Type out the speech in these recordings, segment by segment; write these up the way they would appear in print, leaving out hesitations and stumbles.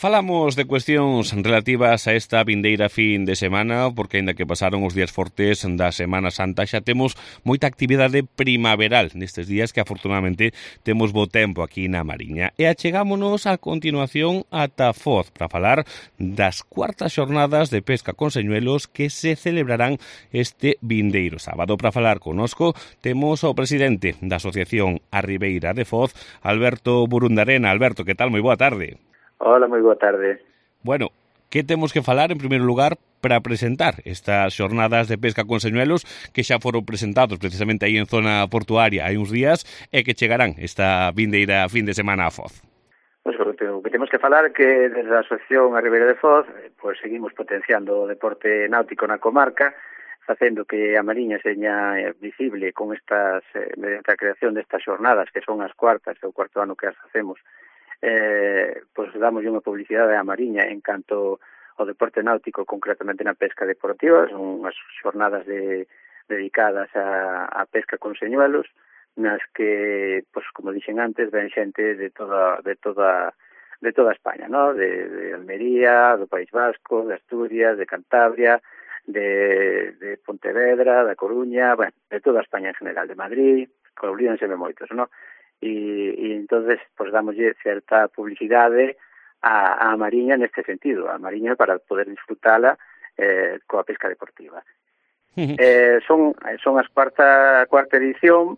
Falamos de cuestións relativas a esta vindeira fin de semana, porque aínda que pasaron os días fortes da Semana Santa, xa temos moita actividade primaveral nestes días que afortunadamente temos bo tempo aquí na Mariña. E achegámonos a continuación ata Foz para falar das cuartas xornadas de pesca con señuelos que se celebrarán este vindeiro sábado. Para falar connosco temos o presidente da Asociación A Ribeira de Foz, Alberto Burundarena. Alberto, que tal? Moi boa tarde. Hola, moi boa tarde. Bueno, que temos que falar, en primeiro lugar, para presentar estas xornadas de pesca con señuelos que xa foron presentados precisamente aí en zona portuaria hai uns días e que chegarán esta vindeira fin de semana a Foz? Pois o que temos que falar é que desde a Asociación A Ribeira de Foz pois seguimos potenciando o deporte náutico na comarca, facendo que a Mariña seña visible con estas mediante a creación destas xornadas que son as cuartas, é o cuarto ano que as facemos. Pois damos unha publicidade á Mariña en canto ao deporte náutico, concretamente na pesca deportiva. Son unhas xornadas dedicadas a pesca con señuelos, nas que, pois como dixen antes, ven xente de toda España, ¿no? De Almería, do País Vasco, de Asturias, de Cantabria, de Pontevedra, da Coruña, bueno, de toda España en general, de Madrid, olvídense de moitos, ¿no? E entonces pues damoslle certa publicidade a Mariña neste sentido, a Mariña para poder disfrutala coa pesca deportiva. Son as cuarta edición.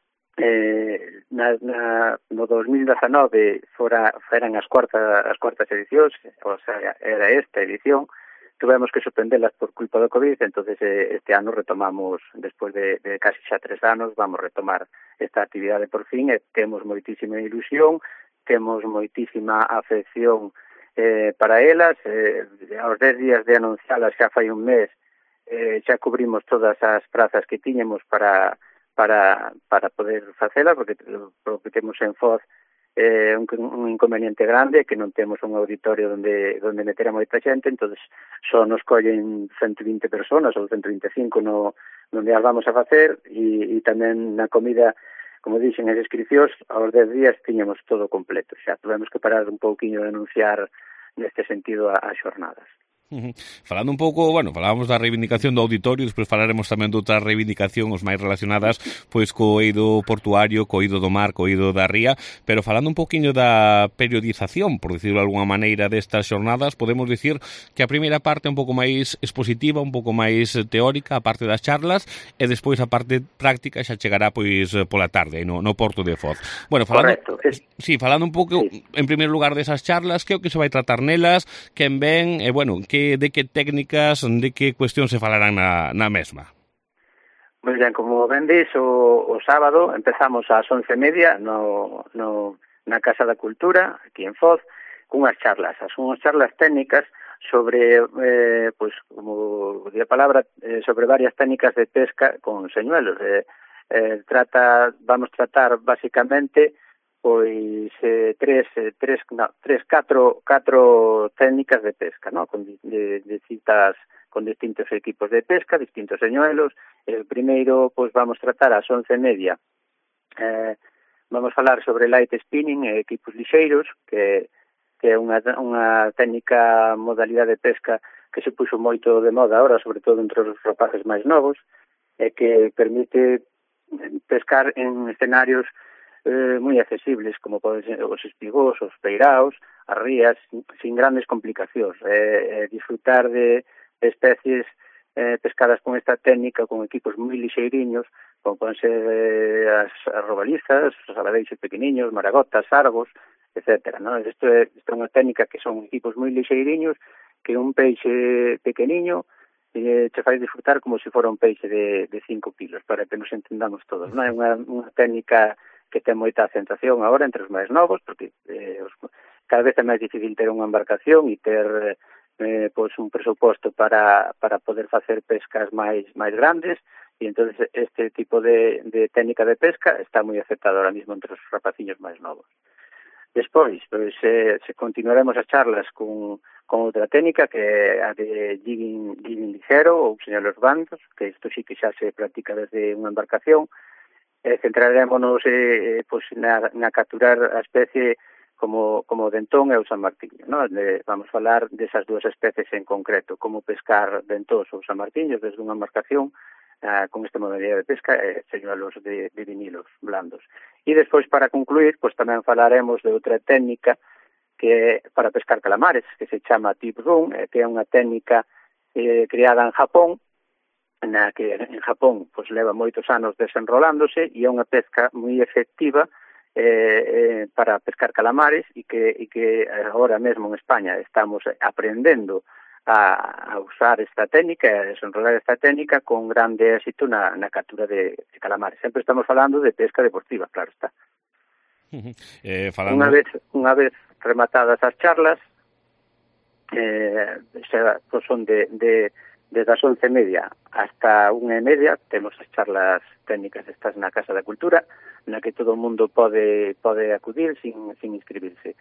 No 2019 eran as cuartas edicións, o sea, era esta edición. Tuvemos que suspendelas por culpa do COVID, entonces este ano retomamos, despois de casi xa 3 anos, vamos retomar esta actividade por fin e temos moitísima ilusión, temos moitísima afección para elas. Aos 10 días de anuncialas xa fai un mes, xa cubrimos todas as prazas que tiñemos para poder facela, porque o que temos en Foz un inconveniente grande, que non temos un auditorio onde meter a moita xente, entonces só nos collen 120 personas ou 125 onde as vamos a facer, e tamén na comida, como dixen, as inscripcións aos 10 días tiñamos todo completo, xa tuvemos que parar un pouquiño de anunciar neste sentido as xornadas. Falando un pouco, bueno, falábamos da reivindicación do auditorio, despois falaremos tamén de outra reivindicación, os máis relacionadas pois co eido portuario, co eido do mar, co eido da ría, pero falando un pouquiño da periodización, por decirlo de alguna maneira, destas xornadas, podemos dicir que a primeira parte é un pouco máis expositiva, un pouco máis teórica, a parte das charlas, e despois a parte práctica xa chegará pois pola tarde, no Porto de Foz. Bueno, falando, correcto. Sí, falando un pouco, sí, en primeiro lugar desas charlas, que é o que se vai tratar nelas, quen ven, e bueno, de que técnicas, de que cuestión se falarán na mesma? Moi ben, como ben dis, o sábado empezamos ás 11:30 na Casa da Cultura, aquí en Foz, cunhas charlas. Son unhas charlas técnicas sobre, pois, como di a palabra, sobre varias técnicas de pesca con señuelos. Vamos tratar basicamente pois catro técnicas de pesca, ¿no? Con distintos equipos de pesca, distintos señuelos. El primeiro, pois vamos tratar ás 11:30. Vamos falar sobre light spinning e equipos lixeiros, que é unha técnica, modalidade de pesca que se puxo moito de moda agora, sobre todo entre os rapaces máis novos, e que permite pescar en escenarios moi accesibles, como poden ser os espigós, os peiraos, as rías, sin grandes complicacións. Disfrutar de especies pescadas con esta técnica, con equipos moi lixeiriños, como poden ser as robalizas, os aladeixos pequeniños, maragotas, sargos, etc. Isto é unha técnica que son equipos moi lixeiriños, que un peixe pequeniño che fai disfrutar como se fora un peixe de 5 kilos, para que nos entendamos todos. É unha técnica que ten moita acentuación agora entre os máis novos, porque cada vez é máis difícil ter unha embarcación e ter pois un presuposto para poder facer pescas máis grandes, e entonces este tipo de técnica de pesca está moi aceptado ahora mismo entre os rapaciños máis novos. Despois, pois, se continuaremos as charlas con outra técnica, que é a de jigging ligero ou señuelos bandos, que isto sí que xa se practica desde unha embarcación. Centrarémonos pois, na capturar a especie como o dentón e o sanmartiño, ¿no? Vamos falar desas dúas especies en concreto, como pescar dentós ou sanmartiños desde unha embarcación con esta modalidade de pesca señuelos de vinilos blandos. E despois, para concluir, pues tamén falaremos de outra técnica que é para pescar calamares, que se chama tip run, que é unha técnica creada en Japón, na que en Japón pues leva moitos anos desenrolándose e é unha pesca moi efectiva para pescar calamares e que agora mesmo en España estamos aprendendo a usar esta técnica, a desenrolar esta técnica con grande éxito na captura de calamares. Sempre estamos falando de pesca deportiva, claro está. Falando... Unha vez rematadas as charlas, pues son desde as 11:30 hasta 1:30, temos as charlas técnicas estas na Casa da Cultura, na que todo o mundo pode acudir sin inscribirse.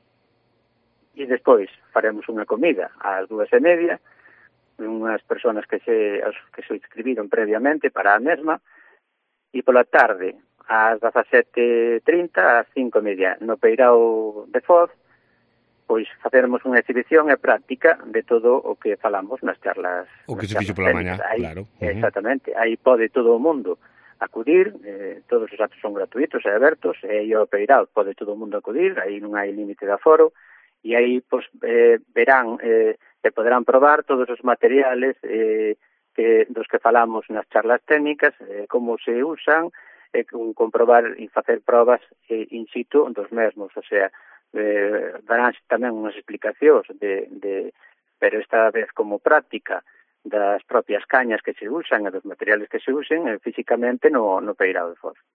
E despois faremos unha comida ás 2:30, unhas persoas que se inscribiron previamente para a mesma, e pola tarde ás 17:30, ás 5:30, no Peirao de Foz, pois faceremos unha exhibición e práctica de todo o que falamos nas charlas. O que se fixo pola mañá, claro. Exactamente, aí pode todo o mundo acudir, todos os actos son gratuitos e abertos, e aí ao Peirao pode todo o mundo acudir, aí non hai límite de aforo, e aí pues, verán e poderán probar todos os materiales dos que falamos nas charlas técnicas, como se usan, comprobar e facer probas in situ dos mesmos, o sea, darán tamén unhas explicacións pero esta vez como práctica das propias cañas que se usan e dos materiales que se usen físicamente no Peirao de Foz.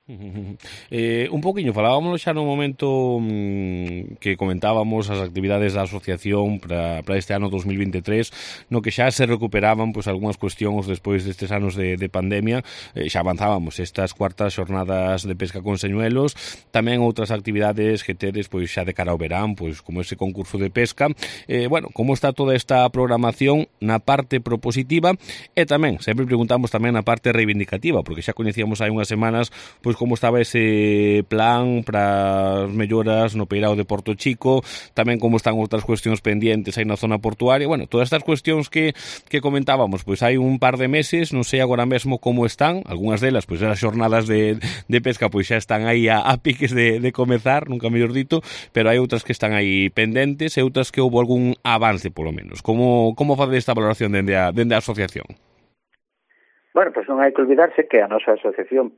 Un poquinho, falábamos xa no momento que comentábamos as actividades da asociación para este ano 2023, no que xa se recuperaban pois algunhas cuestións despois destes anos de pandemia, xa avanzábamos estas cuartas xornadas de pesca con señuelos, tamén outras actividades que tedes pois xa de cara ao verán, pois como ese concurso de pesca. Bueno, como está toda esta programación na parte propositiva e tamén, sempre preguntamos tamén na parte reivindicativa, porque xa coñecíamos hai unhas semanas pois como estaba ese plan para as melloras no Peirao de Porto Chico, tamén como están outras cuestións pendientes aí na zona portuaria. Bueno, todas estas cuestións que comentábamos, pois hai un par de meses, non sei agora mesmo como están, algunhas delas, pois as xornadas de pesca pois xa están aí a piques de comezar, nunca mellor dito, pero hai outras que están aí pendentes e outras que houve algún avance, polo menos. Como facer esta valoración dende a asociación? Bueno, pues non hai que olvidarse que a nosa asociación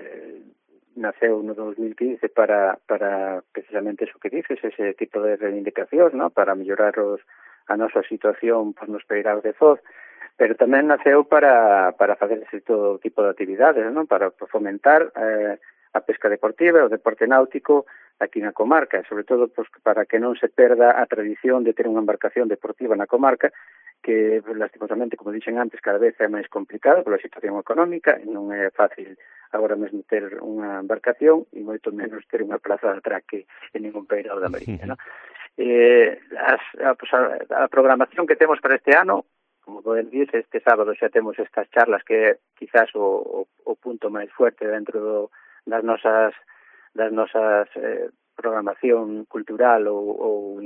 naceu no 2015 para precisamente eso que dices, ese tipo de reivindicacións, ¿no? Para mellorar a nosa situación pues, nos Peiraos de Foz, pero tamén naceu para facer ese todo tipo de actividades, ¿no? Para fomentar a pesca deportiva e o deporte náutico aquí na comarca, sobre todo pues, para que non se perda a tradición de ter unha embarcación deportiva na comarca, que lastimosamente, como dixen antes, cada vez é máis complicado pola situación económica, e non é fácil agora mesmo ter unha embarcación e moito menos ter unha plaza de atraque en ningún Peirao da Mariña, ¿no? A programación que temos para este ano, como poden dizer, este sábado xa temos estas charlas que é quizás o punto máis fuerte dentro das nosas programación cultural ou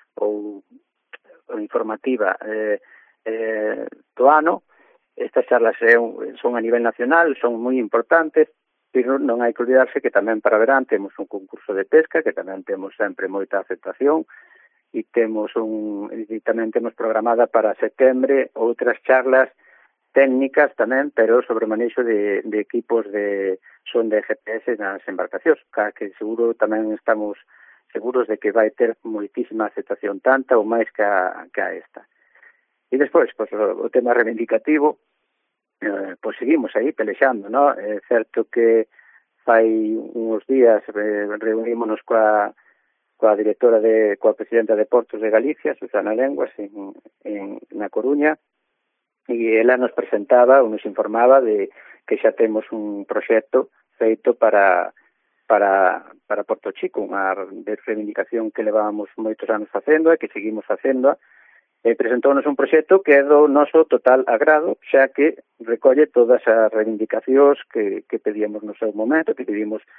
informativa do ano. Estas charlas son a nivel nacional, son moi importantes, pero non hai que olvidarse que tamén para verán temos un concurso de pesca, que tamén temos sempre moita aceptación, e tamén temos programada para setembro outras charlas técnicas tamén, pero sobre o manexo de equipos de GPS nas embarcacións, que seguro tamén estamos seguros de que vai ter moitísima aceptación, tanta ou máis que a esta. E despois, pues, o tema reivindicativo, pues seguimos aí pelexando, ¿no? É certo que fai uns días reunímonos coa directora coa presidenta de Portos de Galicia, Susana Lenguas, na Coruña, e ela nos presentaba ou nos informaba de que xa temos un proxecto feito para Porto Chico, unha reivindicación que levábamos moitos anos facendo e que seguimos facendo. Presentounos un proxecto que é do noso total agrado, xa que recolle todas as reivindicacións que pedíamos no seu momento, que pedimos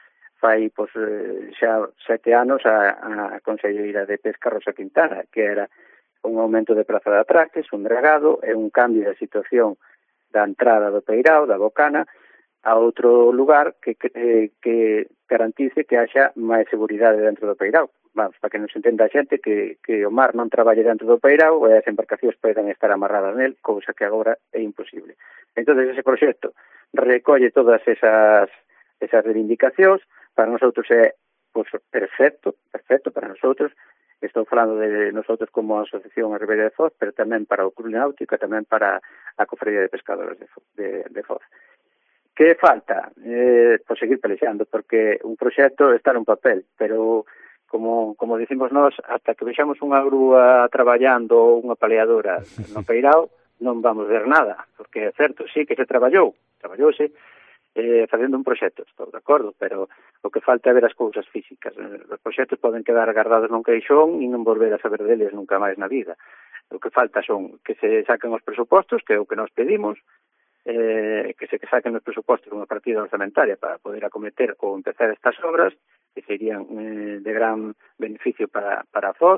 fai xa 7 anos a conselleira de Pesca Rosa Quintana, que era un aumento de praza de atraques, un dragado e un cambio da situación da entrada do Peirao, da Bocana, a outro lugar que garantice que haxa máis seguridade dentro do Peirao. Vamos, para que nos entenda a xente que o mar non traballe dentro do Peirao e as embarcacións poden estar amarradas nel, cousa que agora é imposible. Entón, ese proxecto recolle todas esas reivindicacións. Para nosotros é perfecto para nosotros. Estou falando de nosotros como Asociación a Ribeira de Foz, pero tamén para o Club Náutico e tamén para a Cofradía de Pescadores de Foz. Que falta? Por seguir pelexando, porque un proxecto está nun papel, pero como dicimos nós, hasta que vexamos unha grúa traballando ou unha paleadora no Peirao, non vamos ver nada, porque é certo, sí que se traballouse, facendo un proxecto, estou de acordo, pero o que falta é ver as cousas físicas. Os proxectos poden quedar guardados nun caixón e non volver a saber deles nunca máis na vida. O que falta son que se saquen os presupostos, que é o que nos pedimos, que se saquen os presupostos unha partida orzamentaria para poder acometer ou empezar estas obras, que serían de gran beneficio para a Foz,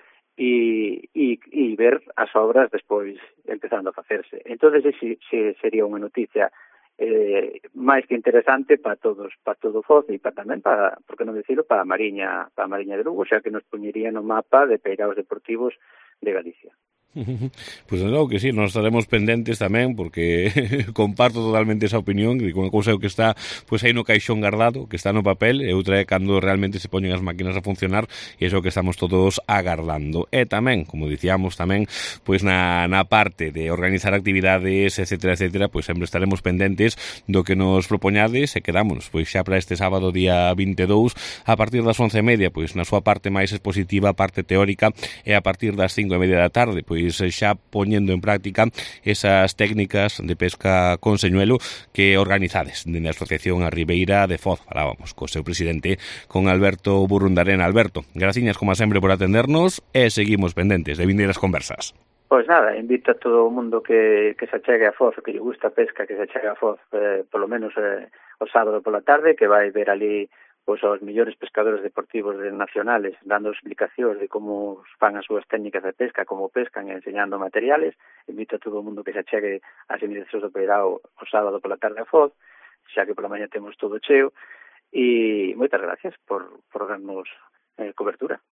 e ver as obras despois empezando a facerse. Entón, sería unha noticia máis que interesante para todo Foz e tamén para, por que non decirlo, para a Mariña de Lugo, xa que nos poñería no mapa de peiraos deportivos de Galicia. Pues logo que sí, nos estaremos pendentes tamén, porque comparto totalmente esa opinión, que unha cousa é o que está pois aí no caixón guardado, que está no papel, e outra é cando realmente se poñen as máquinas a funcionar, e iso que estamos todos agardando. E tamén, como dicíamos tamén, pois na parte de organizar actividades, etcétera, pois sempre estaremos pendentes do que nos propoñades, e quedámonos pois xa para este sábado día 22 a partir das 11:30, pois na súa parte máis expositiva, parte teórica, e a partir das 5:30 da tarde, pois xa poñendo en práctica esas técnicas de pesca con señuelo que organizades dende a Asociación a Ribeira de Foz. Falábamos co seu presidente, con Alberto Burrundarena. Alberto, graciñas como sempre por atendernos e seguimos pendentes de vindeiras conversas. Pois nada, invito a todo o mundo que se achegue a Foz, que lle gusta a pesca, que se achegue a Foz polo menos o sábado pola tarde, que vai ver ali pois aos millores pescadores deportivos nacionales dando explicacións de como fan as súas técnicas de pesca, como pescan e enseñando materiales. Invito a todo o mundo que se achegue ás iniciacións do Peirao o sábado pola tarde a Foz, xa que pola mañá temos todo cheo, e moitas gracias por darnos cobertura.